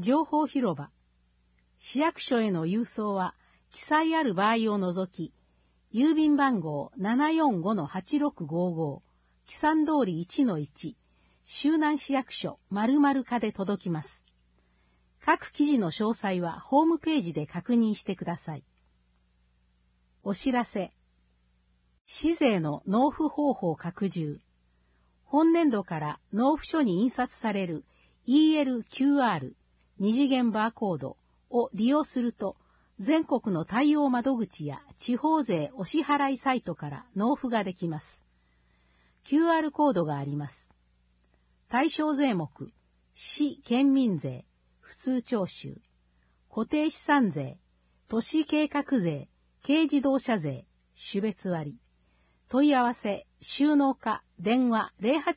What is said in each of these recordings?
情報広場。市役所への郵送は、記載ある場合を除き、郵便番号 745-8655、記算通り 1-1、周南市役所〇〇課で届きます。各記事の詳細はホームページで確認してください。お知らせ。市税の納付方法拡充。本年度から納付書に印刷される ELQR 二次元バーコードを利用すると、全国の対応窓口や地方税お支払いサイトから納付ができます。QR コードがあります。対象税目、市県民税、普通徴収、固定資産税、都市計画税、軽自動車税、種別割。問い合わせ、収納課、電話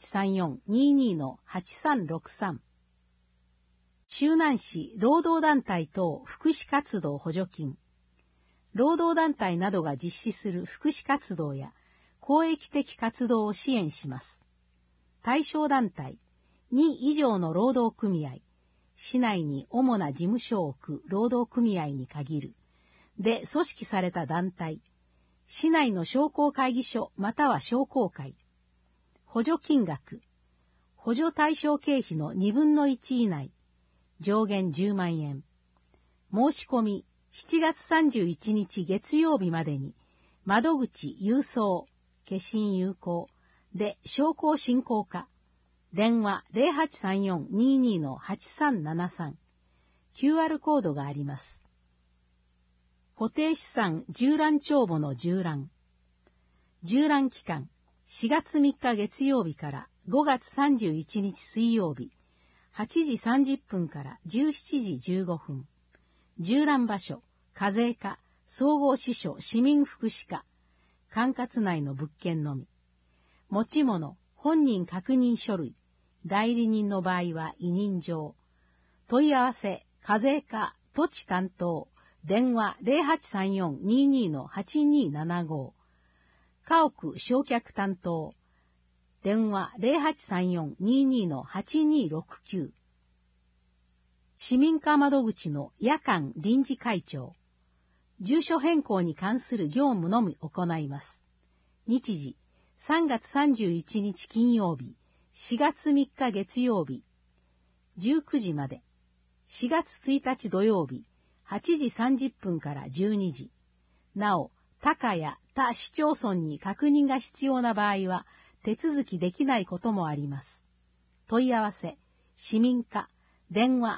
0834-22-8363。周南市労働団体等福祉活動補助金。労働団体などが実施する福祉活動や公益的活動を支援します。対象団体、2以上の労働組合、市内に主な事務所を置く労働組合に限る。で組織された団体、市内の商工会議所または商工会。補助金額、補助対象経費の2分の1以内、上限10万円。申し込み、7月31日月曜日までに、窓口郵送、消印有効で商工振興課、電話 0834-22-8373、QR コードがあります。固定資産縦覧帳簿の縦覧。縦覧期間、4月3日月曜日から5月31日水曜日、8時30分から17時15分。縦覧場所、課税課、総合支所市民福祉課、管轄内の物件のみ。持ち物、本人確認書類、代理人の場合は委任状。問い合わせ、課税課、土地担当、電話 0834-22-8275。家屋償却担当。電話 0834-22-8269。市民課窓口の夜間臨時会長。住所変更に関する業務のみ行います。日時、3月31日金曜日、4月3日月曜日、19時まで。4月1日土曜日、8時30分から12時。なお、他課や他市町村に確認が必要な場合は、手続きできないこともあります。問い合わせ、市民課、電話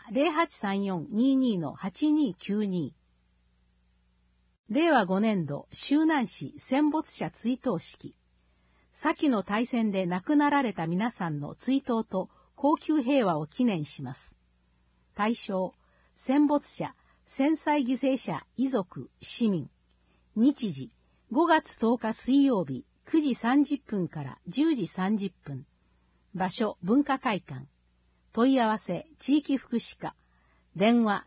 0834-22-8292。令和5年度周南市戦没者追悼式。先の大戦で亡くなられた皆さんの追悼と恒久平和を記念します。対象、戦没者、戦災犠牲者遺族、市民。日時、5月10日水曜日、9時30分から10時30分。場所、文化会館。問い合わせ、地域福祉課。電話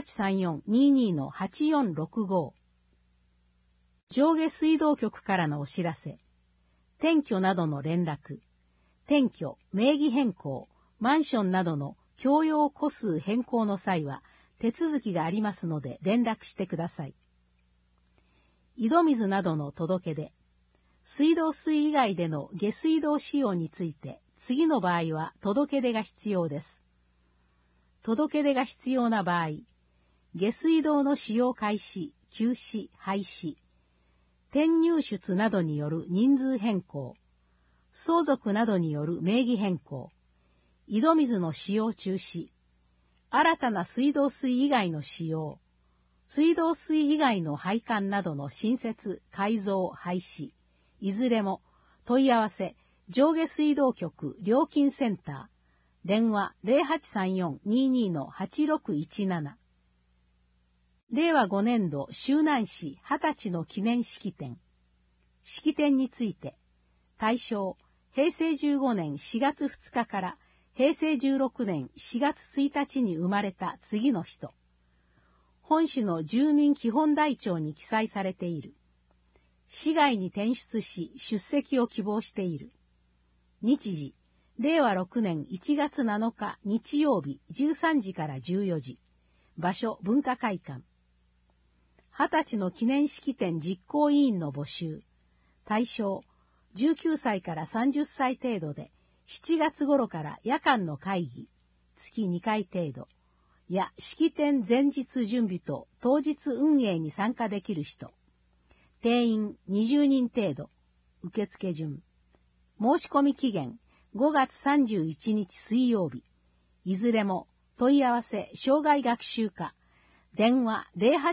0834-22-8465。上下水道局からのお知らせ。転居などの連絡。転居、名義変更、マンションなどの共用戸数変更の際は、手続きがありますので連絡してください。井戸水などの届け出。水道水以外での下水道使用について、次の場合は届け出が必要です。届け出が必要な場合、下水道の使用開始、休止、廃止、転入出などによる人数変更、相続などによる名義変更、井戸水の使用中止、新たな水道水以外の使用、水道水以外の配管などの新設、改造、廃止、いずれも問い合わせ、上下水道局料金センター、電話 0834-22-8617。令和5年度周南市20歳の記念式典。式典について、対象、平成15年4月2日から平成16年4月1日に生まれた次の人。本市の住民基本台帳に記載されている。市外に転出し出席を希望している。日時、 令和6年1月7日日曜日13時から14時。場所文化会館。20歳の記念式典実行委員の募集。対象、19歳から30歳程度で、7月頃から夜間の会議、月2回程度、や式典前日準備と当日運営に参加できる人。定員20人程度。受付順。申し込み期限5月31日水曜日。いずれも問い合わせ障害学習課。電話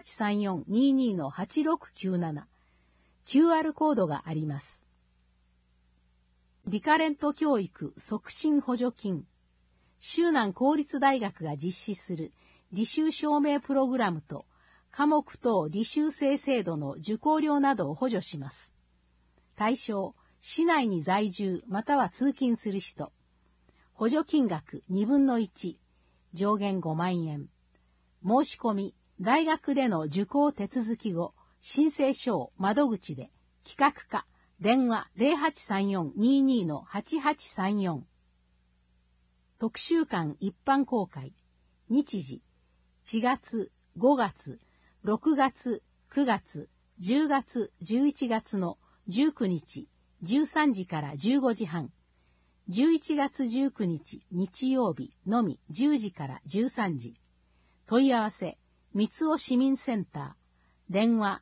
0834-22-8697。QR コードがあります。リカレント教育促進補助金。州南公立大学が実施する履修証明プログラムと科目等履修生制度の受講料などを補助します。対象、市内に在住または通勤する人。補助金額2分の1。上限5万円。申し込み、大学での受講手続き後、申請書を窓口で、企画課、電話 0834-22-8834。特集館一般公開。日時、4月、5月、6月、9月、10月、11月の19日、13時から15時半。11月19日、日曜日のみ10時から13時。問い合わせ、三尾市民センター。電話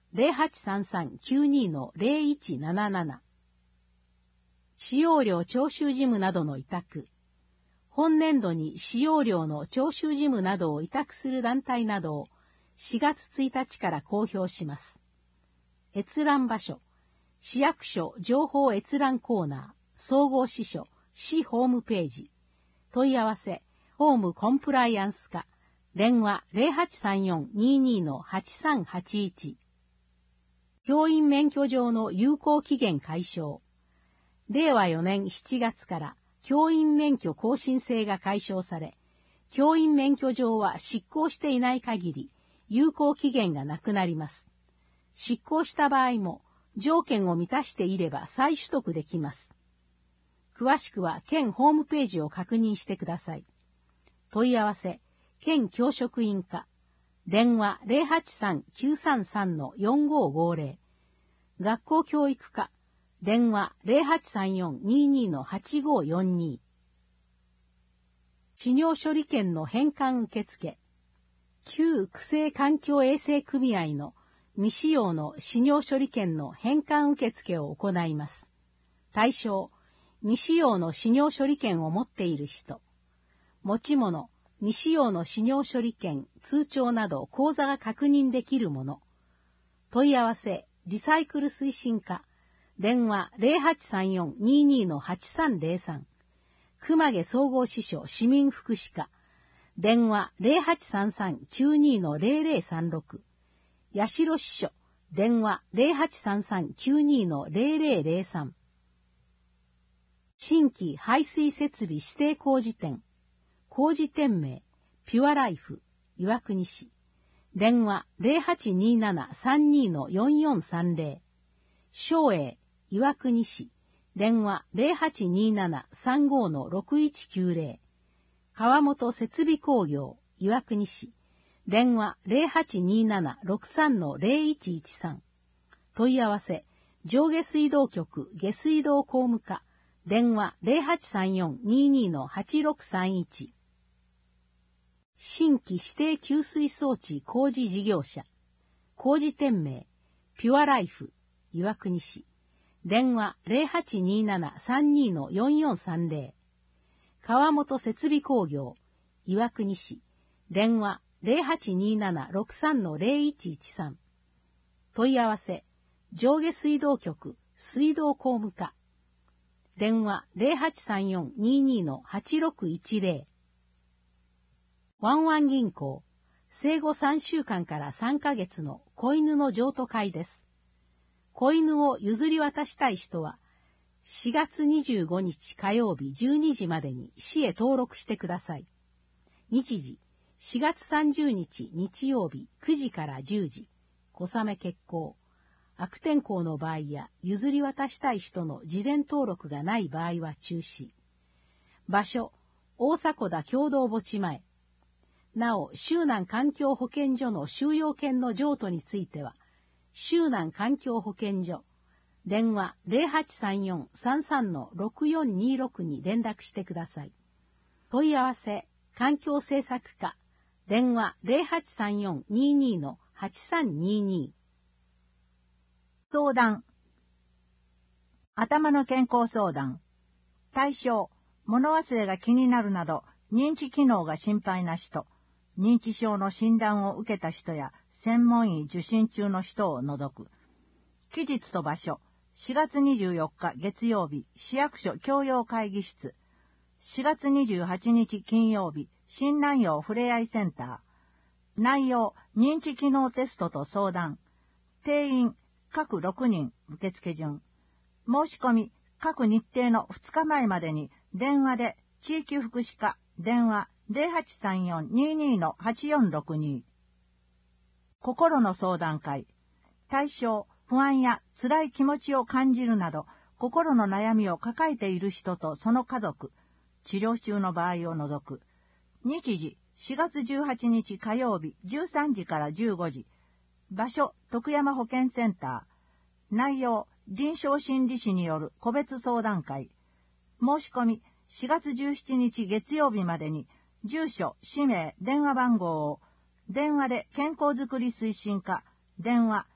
0833-92-0177。使用料徴収事務などの委託。本年度に使用料の徴収事務などを委託する団体などを4月1日から公表します。閲覧場所。市役所情報閲覧コーナー。総合支所。市ホームページ。問い合わせ。ホームコンプライアンス課。電話 0834-22-8381。教員免許状の有効期限解消。令和4年7月から教員免許更新制が解消され、教員免許状は失効していない限り、有効期限がなくなります。失効した場合も、条件を満たしていれば再取得できます。詳しくは県ホームページを確認してください。問い合わせ、県教職員課。電話 083-933-4550。学校教育課。電話 0834-22-8542。泌尿処理券の返還受付。旧区政環境衛生組合の未使用の泌尿処理券の返還受付を行います。対象、未使用の泌尿処理券を持っている人。持ち物、未使用の泌尿処理券、通帳など口座が確認できるもの。問い合わせ、リサイクル推進課。電話 0834-22-8303。熊毛総合支所市民福祉課。電話 0833-92-0036。八代支所。電話 0833-92-0003。新規排水設備指定工事店。工事店名、ピュアライフ、岩国市。電話 0827-32-4430。松栄、岩国市。電話 0827-35-6190。川本設備工業、岩国市。電話 0827-63-0113。問い合わせ、上下水道局下水道工務課。電話 0834-22-8631。新規指定給水装置工事事業者。工事店名、ピュアライフ、岩国市。電話 0827-32-4430。川本設備工業、岩国市。電話 0827-63-0113。問い合わせ、上下水道局水道工務課。電話 0834-22-8610。ワンワン銀行、生後3週間から3ヶ月の子犬の譲渡会です。子犬を譲り渡したい人は、4月25日火曜日12時までに市へ登録してください。日時、4月30日日曜日9時から10時、小雨決行。悪天候の場合や譲り渡したい人の事前登録がない場合は中止。 場所、大迫田共同墓地前。なお、周南環境保健所の収容犬の譲渡については、周南環境保健所、電話 0834-33-6426 に連絡してください。問い合わせ、環境政策課、電話 0834-22-8322。 相談。頭の健康相談。対象、物忘れが気になるなど、認知機能が心配な人、認知症の診断を受けた人や専門医受診中の人を除く。期日と場所、4月24日月曜日、市役所教養会議室。4月28日金曜日、新南陽ふれあいセンター。内容、認知機能テストと相談。定員、各6人、受付順。申し込み、各日程の2日前までに、電話で、地域福祉課、電話 0834-22-8462。心の相談会。対象、不安や辛い気持ちを感じるなど、心の悩みを抱えている人とその家族、治療中の場合を除く。日時、4月18日火曜日13時から15時。場所、徳山保健センター。内容、臨床心理士による個別相談会。申し込み、4月17日月曜日までに、住所、氏名、電話番号を、電話で健康づくり推進課、電話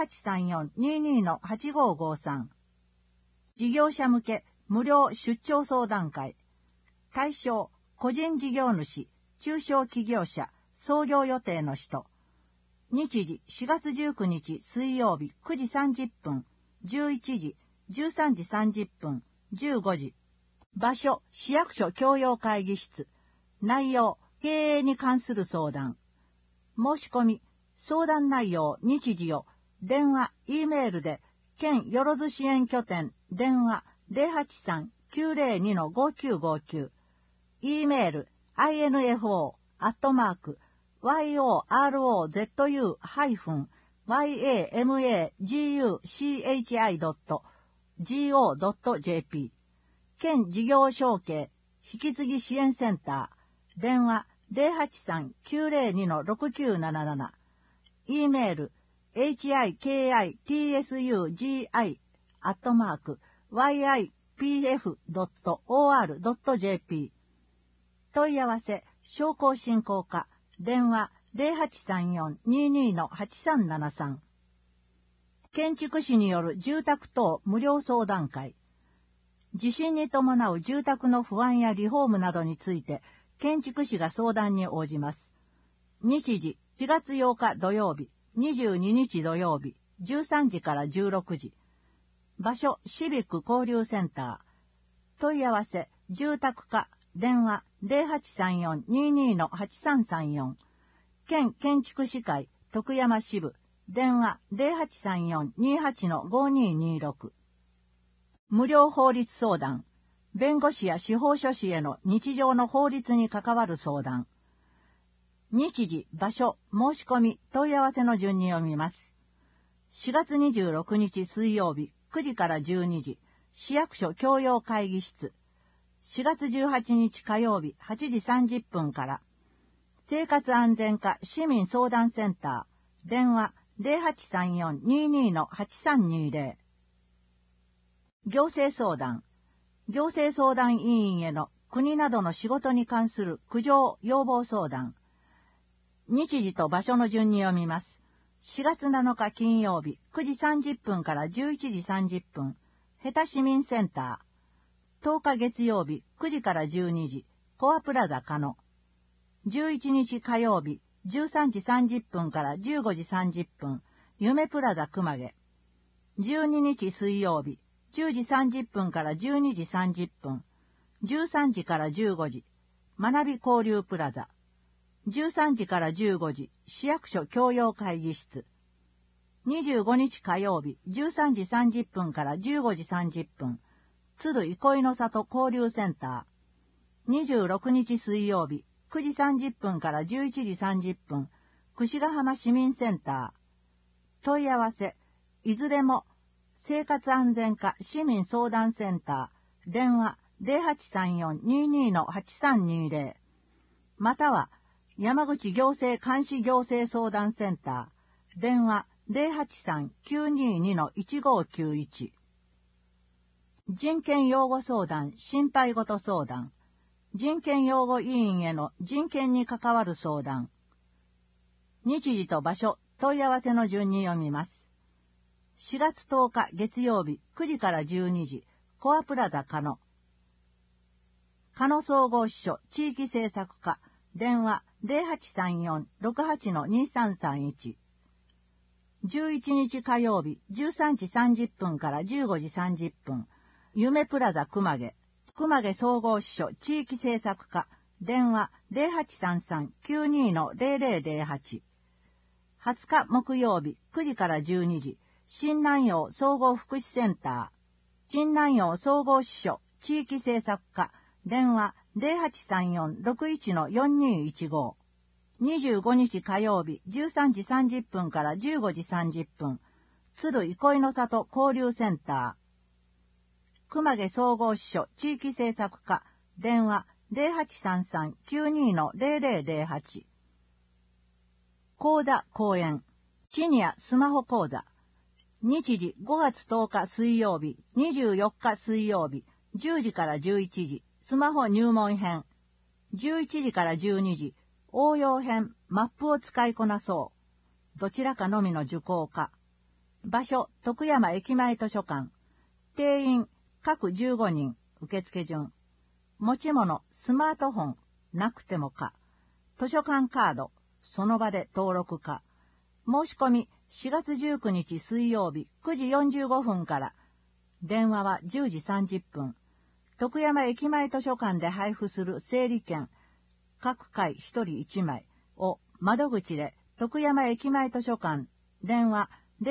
0834-22-8553。事業者向け無料出張相談会。対象、個人事業主、中小企業者、創業予定の人。日時、4月19日水曜日9時30分、11時、13時30分、15時。場所、市役所教養会議室。内容、経営に関する相談。申し込み、相談内容、日時を、電話、Eメールで、県よろず支援拠点、電話 083-902-5959。Eメール、info@yorozu-yamaguchi.go.jp。県事業承継、引き継ぎ支援センター、電話 083-902-6977。Eメール、hikitsugi@yipf.or.jp。問い合わせ、商工振興課、電話 0834-22-8373。建築士による住宅等無料相談会。地震に伴う住宅の不安やリフォームなどについて、建築士が相談に応じます。日時、4月8日土曜日、22日土曜日、13時から16時。場所、シビック交流センター。問い合わせ、住宅課、電話 0834-22-8334。県建築士会、徳山支部、電話 0834-28-5226。無料法律相談。弁護士や司法書士への日常の法律に関わる相談。日時、場所、申し込み、問い合わせの順に読みます。4月26日水曜日、9時から12時、市役所教養会議室。4月18日火曜日、8時30分から。生活安全課市民相談センター。電話 0834-22-8320。行政相談。行政相談委員への国などの仕事に関する苦情要望相談。日時と場所の順に読みます。4月7日金曜日9時30分から11時30分、ヘタ市民センター。10日月曜日9時から12時、コアプラザ加野。11日火曜日13時30分から15時30分、夢プラザ熊毛。12日水曜日10時30分から12時30分、13時から15時、学び交流プラザ。13時から15時、市役所教養会議室。25日火曜日、13時30分から15時30分、鶴憩いの里交流センター。26日水曜日、9時30分から11時30分、櫛ヶ浜市民センター。問い合わせ、いずれも、生活安全課市民相談センター、電話 0834-22-8320または山口行政監視行政相談センター電話083-922-1591人権擁護相談心配事相談人権擁護委員への人権に関わる相談日時と場所問い合わせの順に読みます。4月10日月曜日9時から12時コアプラザ加野総合支所地域政策課電話0834-68-2331 11日火曜日13時30分から15時30分夢プラザ熊毛総合支所地域政策課電話0833-92-0008 20日木曜日9時から12時新南陽総合福祉センター新南陽総合支所地域政策課電話0834-61-4215 25日火曜日13時30分から15時30分鶴憩いの里交流センター熊毛総合支所地域政策課電話0833-92-0008講座講演シニアスマホ講座日時5月10日水曜日24日水曜日10時から11時スマホ入門編11時から12時応用編マップを使いこなそうどちらかのみの受講か場所徳山駅前図書館定員各15人受付順持ち物スマートフォンなくてもか図書館カードその場で登録か申し込み4月19日水曜日9時45分から電話は10時30分徳山駅前図書館で配布する整理券各回1人1枚を窓口で徳山駅前図書館電話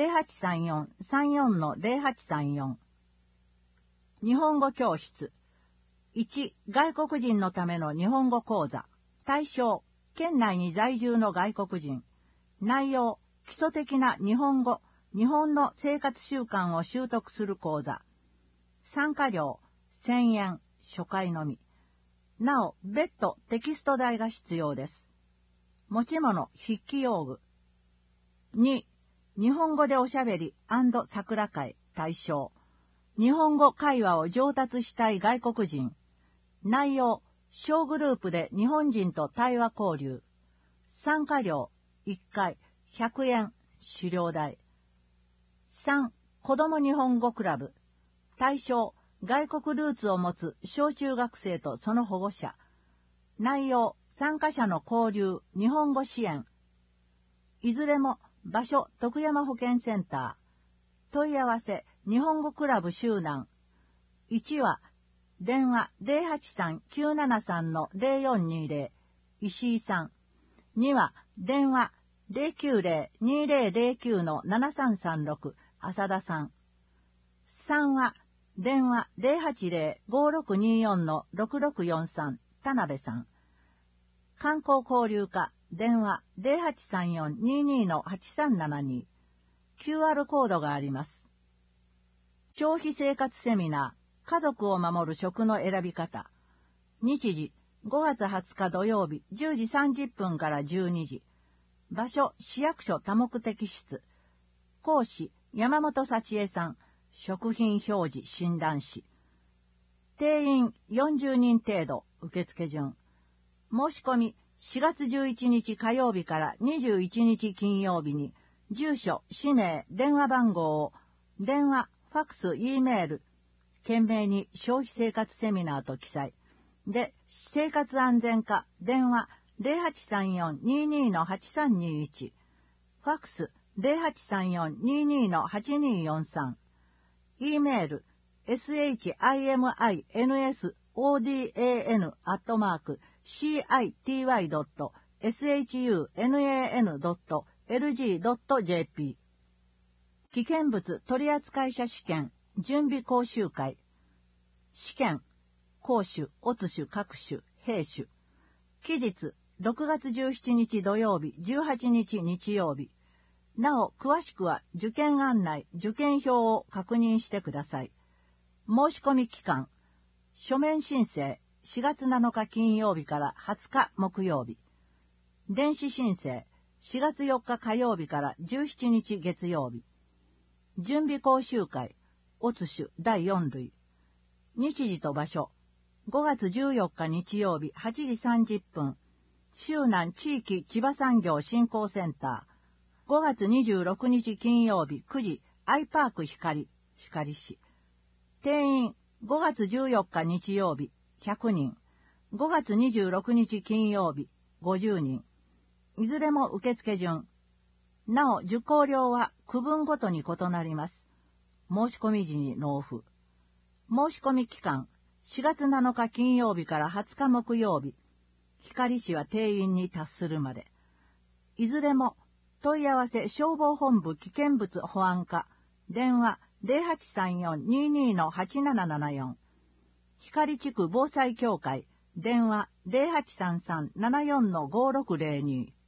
0834-34-0834日本語教室1外国人のための日本語講座対象県内に在住の外国人内容基礎的な日本語日本の生活習慣を習得する講座参加料1000円初回のみなお別途テキスト代が必要です持ち物筆記用具2日本語でおしゃべり&桜会対象日本語会話を上達したい外国人内容小グループで日本人と対話交流参加料1回100円狩猟代3子ども日本語クラブ対象外国ルーツを持つ小中学生とその保護者内容参加者の交流日本語支援いずれも場所徳山保健センター問い合わせ日本語クラブ周南1は電話 083-973-0420 石井さん2は電話 090-2009-7336 浅田さん3は電話 080-5624-6643 田辺さん観光交流課電話 0834-22-8372 QR コードがあります消費生活セミナー家族を守る食の選び方日時5月20日土曜日10時30分から12時場所市役所多目的室講師山本幸恵さん食品表示診断士定員40人程度受付順申し込み4月11日火曜日から21日金曜日に住所氏名電話番号を電話ファックス E メール懸命に消費生活セミナーと記載で生活安全課電話 0834-22-8321 ファックス 0834-22-8243 E メール shiminscity.sunan.lg.jp 危険物取扱者試験準備講習会試験講習乙種各種兵種期日6月17日土曜日18日日曜日なお詳しくは受験案内受験票を確認してください申し込み期間書面申請4月7日金曜日から20日木曜日。電子申請4月4日火曜日から17日月曜日。準備講習会、オツシュ第4類。日時と場所、5月14日日曜日8時30分、周南地域千葉産業振興センター。5月26日金曜日9時、アイパーク光市。定員、5月14日日曜日100人。5月26日金曜日50人。いずれも受付順。なお、受講料は区分ごとに異なります。申し込み時に納付。申し込み期間、4月7日金曜日から20日木曜日。光市は定員に達するまで。いずれも、問い合わせ消防本部危険物保安課、電話 0834-22-8774。光地区防災協会、電話 0833-74-5602。